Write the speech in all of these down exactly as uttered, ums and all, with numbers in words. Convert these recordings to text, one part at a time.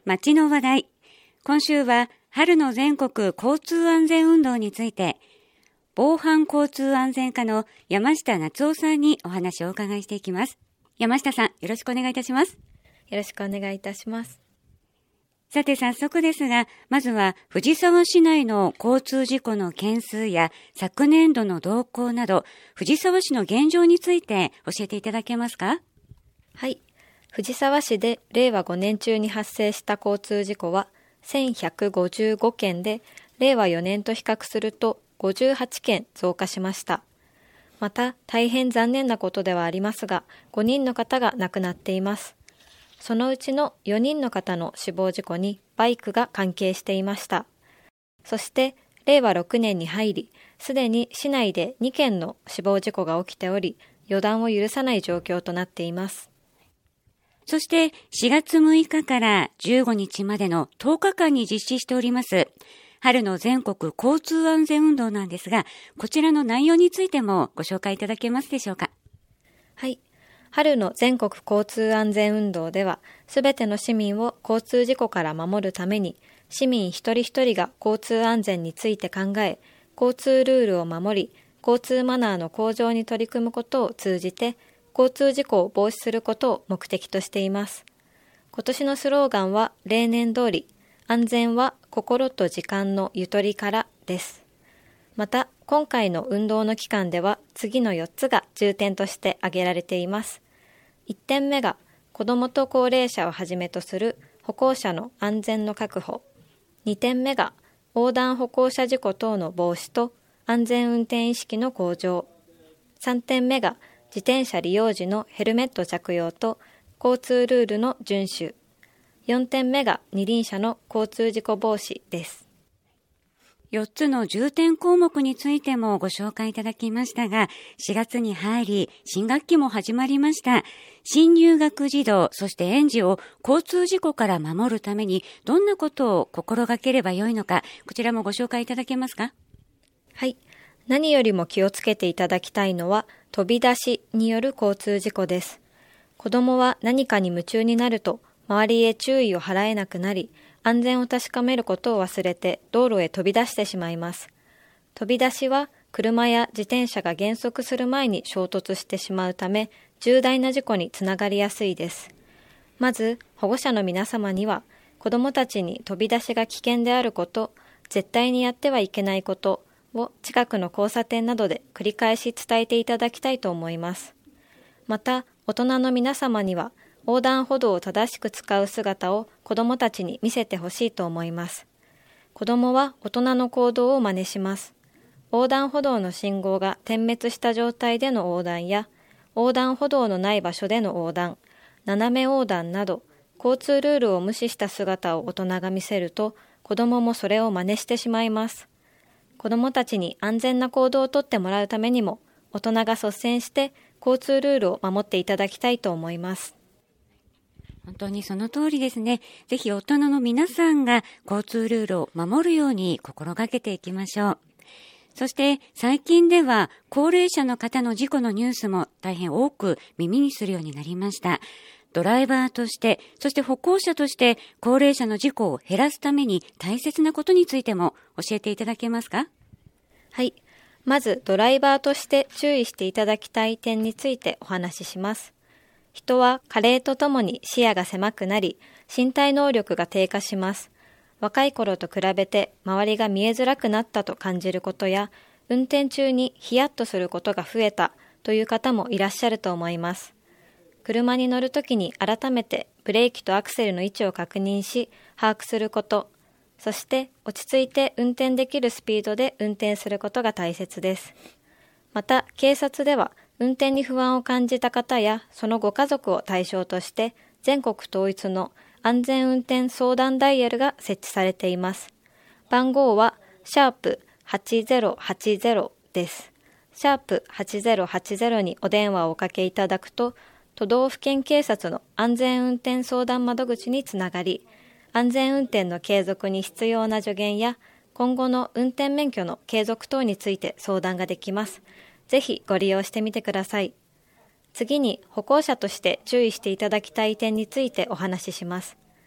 街の話題。今週は春の全国交通安全運動について、防犯交通安全課の山下夏夫さんにお話をお伺いしていきます。山下さん、よろしくお願いいたします。 よろしくお願いいたします。 さて早速ですが、まずは藤沢市内の交通事故の件数や昨年度の動向など、藤沢市の現状について教えていただけますか？ はい。藤沢市でれいわごねん中に発生した交通事故はせんひゃくごじゅうごけんで、れいわよねんと比較するとごじゅうはちけん増加しました。また、大変残念なことではありますが、ごにんの方が亡くなっています。そのうちのよにんの方の死亡事故にバイクが関係していました。そして、れいわろくねんに入り、すでに市内でにけんの死亡事故が起きており、予断を許さない状況となっています。 そしてしがつむいかからじゅうごにちまでのとおかかんに実施しております春の全国交通安全運動なんですが、こちらの内容についてもご紹介いただけますでしょうか？ はい。春の全国交通安全運動では、すべての市民を交通事故から守るために、市民一人一人が交通安全について考え、交通ルールを守り、交通マナーの向上に取り組むことを通じて、交通事故を防止することを目的としています。今年のスローガンは例年通り、安全は心と時間のゆとりからです。また、今回の運動の期間では次のよっつが重点として挙げられています。いってんめが子どもと高齢者をはじめとする歩行者の安全の確保。にてんめが横断歩行者事故等の防止と安全運転意識の向上。さんてんめが自転車利用時のヘルメット着用と交通ルールの遵守。よんてんめが二輪車の交通事故防止です。 よっつの重点項目についてもご紹介いただきましたが、しがつに入り、新学期も始まりました。新入学児童、そして園児を交通事故から守るために、どんなことを心がければよいのか、こちらもご紹介いただけますか？ はい。何よりも気をつけていただきたいのは、飛び出しによる交通事故です。子供は何かに夢中になると、周りへ注意を払えなくなり、安全を確かめることを忘れて道路へ飛び出してしまいます。飛び出しは車や自転車が減速する前に衝突してしまうため、重大な事故につながりやすいです。まず、保護者の皆様には、子どもたちに飛び出しが危険であること、絶対にやってはいけないことを近くの交差点などで繰り返し伝えていただきたいと思います。また、大人の皆様には、横断歩道を正しく使う姿を子どもたちに見せてほしいと思います。子どもは大人の行動を真似します。横断歩道の信号が点滅した状態での横断や、横断歩道のない場所での横断、斜め横断など、交通ルールを無視した姿を大人が見せると、子どももそれを真似してしまいます。子どもたちに安全な行動をとってもらうためにも、大人が率先して交通ルールを守っていただきたいと思います。 本当にその通りですね。ぜひ大人の皆さんが交通ルールを守るように心がけていきましょう。そして最近では高齢者の方の事故のニュースも大変多く耳にするようになりました。ドライバーとして、そして歩行者として高齢者の事故を減らすために大切なことについても教えていただけますか？ はい。まずドライバーとして注意していただきたい点についてお話しします。人は加齢とともに視野が狭くなり、身体能力が低下します。若い頃と比べて周りが見えづらくなったと感じることや、運転中にヒヤッとすることが増えたという方もいらっしゃると思います。車に乗るときに改めてブレーキとアクセルの位置を確認し、把握すること、そして落ち着いて運転できるスピードで運転することが大切です。また、警察では、運転に不安を感じた方やそのご家族を対象として全国統一の安全運転相談ダイヤルが設置されています。番号はシャープはちゼロはちゼロです。シャープはちゼロはちゼロにお電話をおかけいただくと、都道府県警察の安全運転相談窓口につながり、安全運転の継続に必要な助言や今後の運転免許の継続等について相談ができます。ぜひご利用してみてください。次に歩行者として注意していただきたい点についてお話しします。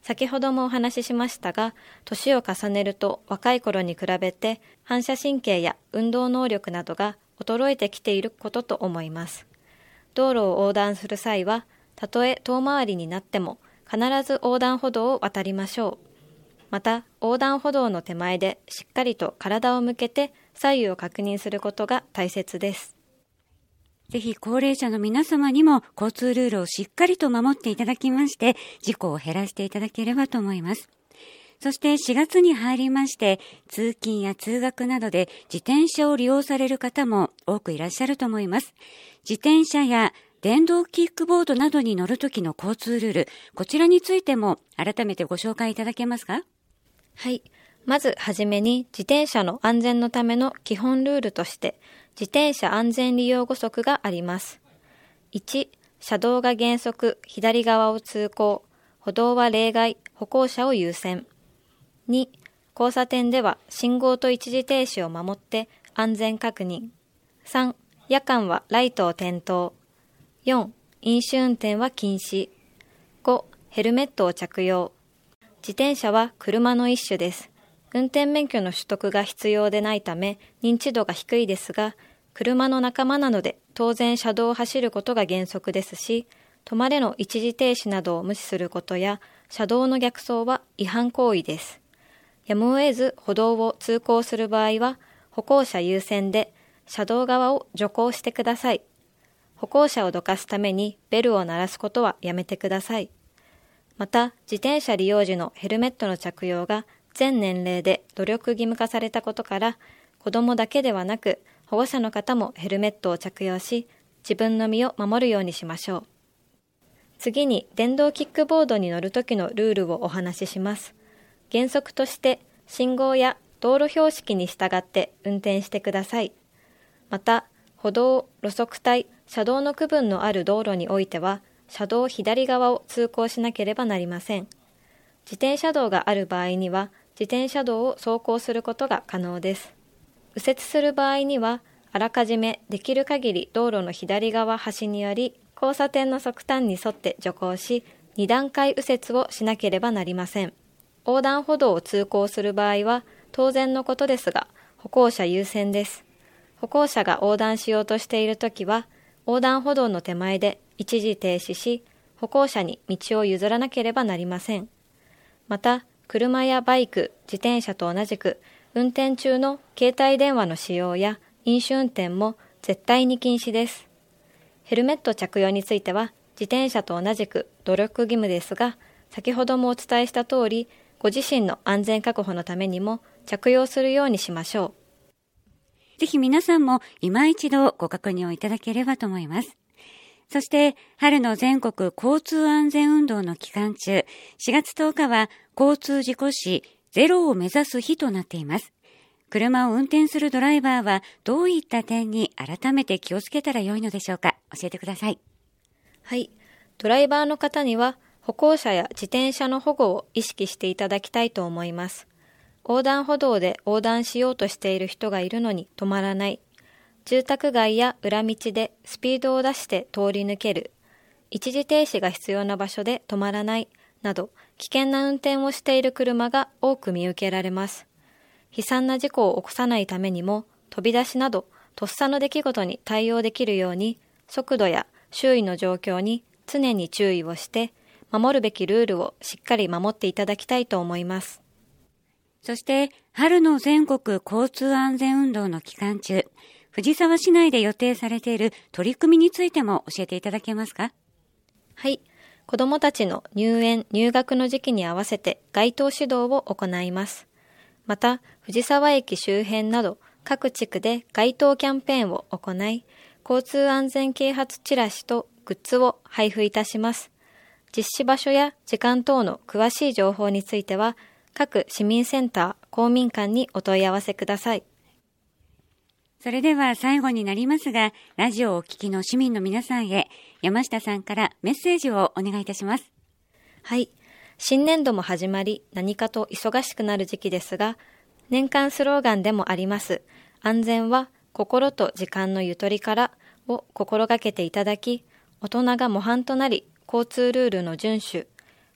先ほどもお話ししましたが、年を重ねると若い頃に比べて反射神経や運動能力などが衰えてきていることと思います。道路を横断する際は、たとえ遠回りになっても必ず横断歩道を渡りましょう。また、横断歩道の手前でしっかりと体を向けて左右を確認することが大切です。 ぜひ高齢者の皆様にも交通ルールをしっかりと守っていただきまして、事故を減らしていただければと思います。そしてしがつに入りまして、通勤や通学などで自転車を利用される方も多くいらっしゃると思います。自転車や電動キックボードなどに乗るときの交通ルール、こちらについても改めてご紹介いただけますか？ はい。まずはじめに自転車の安全のための基本ルールとして、自転車安全利用ごそくがあります。いち、車道が原則左側を通行、歩道は例外、歩行者を優先。に、交差点では信号と一時停止を守って安全確認。さん、夜間はライトを点灯。よん、飲酒運転は禁止。ご、ヘルメットを着用。自転車は車の一種です。運転免許の取得が必要でないため認知度が低いですが、車の仲間なので当然車道を走ることが原則ですし、止まれの一時停止などを無視することや車道の逆走は違反行為です。やむを得ず歩道を通行する場合は歩行者優先で車道側を徐行してください。歩行者をどかすためにベルを鳴らすことはやめてください。また、自転車利用時のヘルメットの着用が全年齢で努力義務化されたことから、子どもだけではなく保護者の方もヘルメットを着用し、自分の身を守るようにしましょう。次に、電動キックボードに乗るときのルールをお話しします。原則として、信号や道路標識に従って運転してください。また、歩道、路側帯、車道の区分のある道路においては、車道左側を通行しなければなりません。自転車道がある場合には、自転車道を走行することが可能です。右折する場合には、あらかじめできる限り道路の左側端により、交差点の側端に沿って徐行し、に段階右折をしなければなりません。横断歩道を通行する場合は、当然のことですが、歩行者優先です。歩行者が横断しようとしているときは、横断歩道の手前で一時停止し、歩行者に道を譲らなければなりません。また、車やバイク、自転車と同じく、運転中の携帯電話の使用や飲酒運転も絶対に禁止です。ヘルメット着用については、自転車と同じく努力義務ですが、先ほどもお伝えした通り、ご自身の安全確保のためにも着用するようにしましょう。 ぜひ皆さんも今一度ご確認をいただければと思います。そして、春の全国交通安全運動の期間中、しがつとおかは交通事故死ゼロを目指す日となっています。車を運転するドライバーはどういった点に改めて気をつけたらよいのでしょうか？教えてください。 はい。ドライバーの方には歩行者や自転車の保護を意識していただきたいと思います。横断歩道で横断しようとしている人がいるのに止まらない。住宅街や裏道でスピードを出して通り抜ける。一時停止が必要な場所で止まらない。など、危険な運転をしている車が多く見受けられます。悲惨な事故を起こさないためにも、飛び出しなど、とっさの出来事に対応できるように、速度や周囲の状況に常に注意をして、守るべきルールをしっかり守っていただきたいと思います。 そして、春の全国交通安全運動の期間中、藤沢市内で予定されている取り組みについても教えていただけますか？ はい。子どもたちの入園・入学の時期に合わせて街頭指導を行います。また、藤沢駅周辺など各地区で街頭キャンペーンを行い、交通安全啓発チラシとグッズを配布いたします。実施場所や時間等の詳しい情報については、各市民センター、公民館にお問い合わせください。 それでは最後になりますが、ラジオをお聞きの市民の皆さんへ、山下さんからメッセージをお願いいたします。 はい。新年度も始まり、何かと忙しくなる時期ですが、年間スローガンでもあります、安全は心と時間のゆとりからを心がけていただき、大人が模範となり、交通ルールの遵守、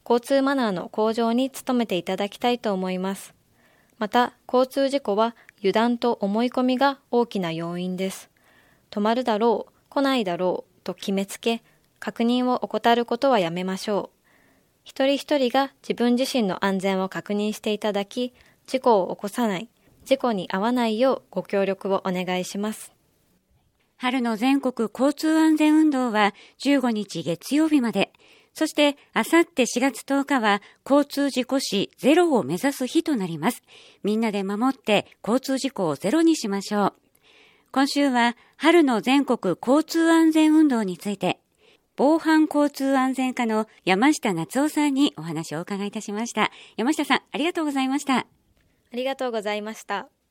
交通マナーの向上に努めていただきたいと思います。また、交通事故は油断と思い込みが大きな要因です。止まるだろう、来ないだろうと決めつけ、確認を怠ることはやめましょう。一人一人が自分自身の安全を確認していただき、事故を起こさない、事故に遭わないようご協力をお願いします。 春の全国交通安全運動はじゅうごにち月曜日まで、そしてあさってしがつとおかは交通事故死ゼロを目指す日となります。みんなで守って交通事故をゼロにしましょう。今週は春の全国交通安全運動について、防犯交通安全課の山下夏夫さんにお話をお伺いいたしました。山下さん、ありがとうございました。 ありがとうございました。